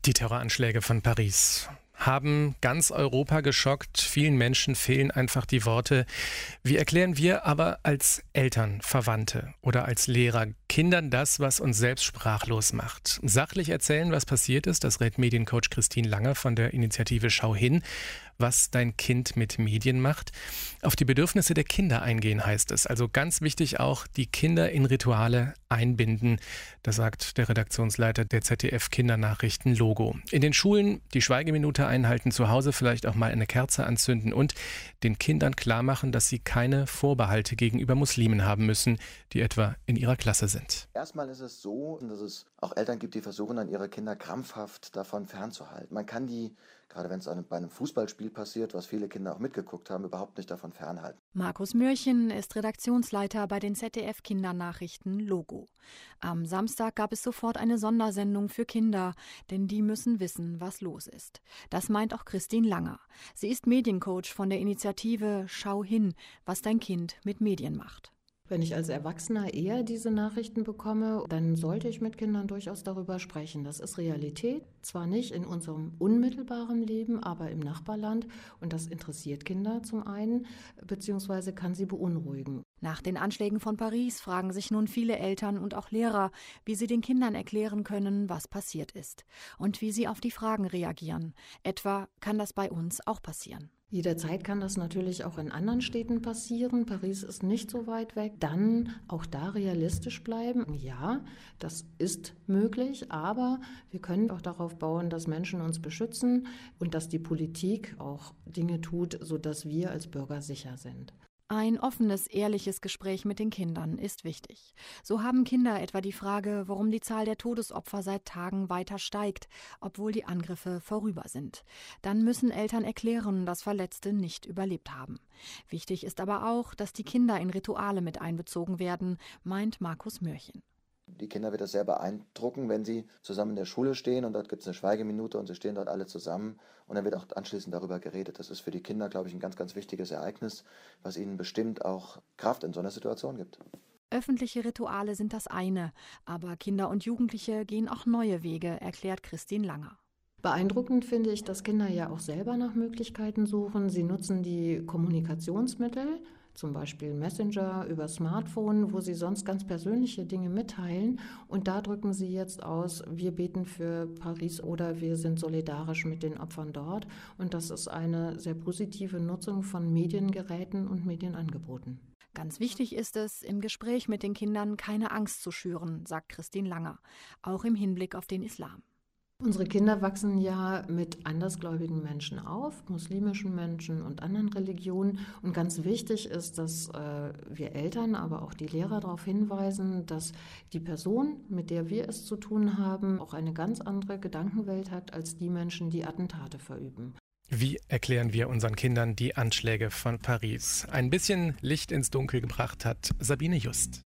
Die Terroranschläge von Paris haben ganz Europa geschockt. Vielen Menschen fehlen einfach die Worte. Wie erklären wir aber als Eltern, Verwandte oder als Lehrer Kindern das, was uns selbst sprachlos macht? Sachlich erzählen, was passiert ist, das rät Mediencoach Christine Langer von der Initiative Schau hin, was dein Kind mit Medien macht. Auf die Bedürfnisse der Kinder eingehen heißt es. Also ganz wichtig auch, die Kinder in Rituale einbinden. Das sagt der Redaktionsleiter der ZDF-Kindernachrichten Logo. In den Schulen die Schweigeminute einhalten, zu Hause vielleicht auch mal eine Kerze anzünden und den Kindern klarmachen, dass sie keine Vorbehalte gegenüber Muslimen haben müssen, die etwa in ihrer Klasse sind. Erstmal ist es so, dass es auch Eltern gibt, die versuchen, dann ihre Kinder krampfhaft davon fernzuhalten. Man kann die, gerade wenn es bei einem Fußballspiel passiert, was viele Kinder auch mitgeguckt haben, überhaupt nicht davon fernhalten. Markus Mürchen ist Redaktionsleiter bei den ZDF-Kindernachrichten Logo. Am Samstag gab es sofort eine Sondersendung für Kinder, denn die müssen wissen, was los ist. Das meint auch Christine Langer. Sie ist Mediencoach von der Initiative Schau hin, was dein Kind mit Medien macht. Wenn ich als Erwachsener eher diese Nachrichten bekomme, dann sollte ich mit Kindern durchaus darüber sprechen. Das ist Realität, zwar nicht in unserem unmittelbaren Leben, aber im Nachbarland. Und das interessiert Kinder zum einen, beziehungsweise kann sie beunruhigen. Nach den Anschlägen von Paris fragen sich nun viele Eltern und auch Lehrer, wie sie den Kindern erklären können, was passiert ist. Und wie sie auf die Fragen reagieren. Etwa, kann das bei uns auch passieren? Jederzeit kann das natürlich auch in anderen Städten passieren. Paris ist nicht so weit weg. Dann auch da realistisch bleiben. Ja, das ist möglich, aber wir können auch darauf bauen, dass Menschen uns beschützen und dass die Politik auch Dinge tut, sodass wir als Bürger sicher sind. Ein offenes, ehrliches Gespräch mit den Kindern ist wichtig. So haben Kinder etwa die Frage, warum die Zahl der Todesopfer seit Tagen weiter steigt, obwohl die Angriffe vorüber sind. Dann müssen Eltern erklären, dass Verletzte nicht überlebt haben. Wichtig ist aber auch, dass die Kinder in Rituale mit einbezogen werden, meint Markus Mürchen. Die Kinder wird das sehr beeindrucken, wenn sie zusammen in der Schule stehen und dort gibt es eine Schweigeminute und sie stehen dort alle zusammen und dann wird auch anschließend darüber geredet. Das ist für die Kinder, glaube ich, ein ganz, ganz wichtiges Ereignis, was ihnen bestimmt auch Kraft in so einer Situation gibt. Öffentliche Rituale sind das eine, aber Kinder und Jugendliche gehen auch neue Wege, erklärt Christine Langer. Beeindruckend finde ich, dass Kinder ja auch selber nach Möglichkeiten suchen. Sie nutzen die Kommunikationsmittel, zum Beispiel Messenger über Smartphone, wo sie sonst ganz persönliche Dinge mitteilen. Und da drücken sie jetzt aus, wir beten für Paris oder wir sind solidarisch mit den Opfern dort. Und das ist eine sehr positive Nutzung von Mediengeräten und Medienangeboten. Ganz wichtig ist es, im Gespräch mit den Kindern keine Angst zu schüren, sagt Christine Langer, auch im Hinblick auf den Islam. Unsere Kinder wachsen ja mit andersgläubigen Menschen auf, muslimischen Menschen und anderen Religionen. Und ganz wichtig ist, dass wir Eltern, aber auch die Lehrer darauf hinweisen, dass die Person, mit der wir es zu tun haben, auch eine ganz andere Gedankenwelt hat als die Menschen, die Attentate verüben. Wie erklären wir unseren Kindern die Anschläge von Paris? Ein bisschen Licht ins Dunkel gebracht hat Sabine Just.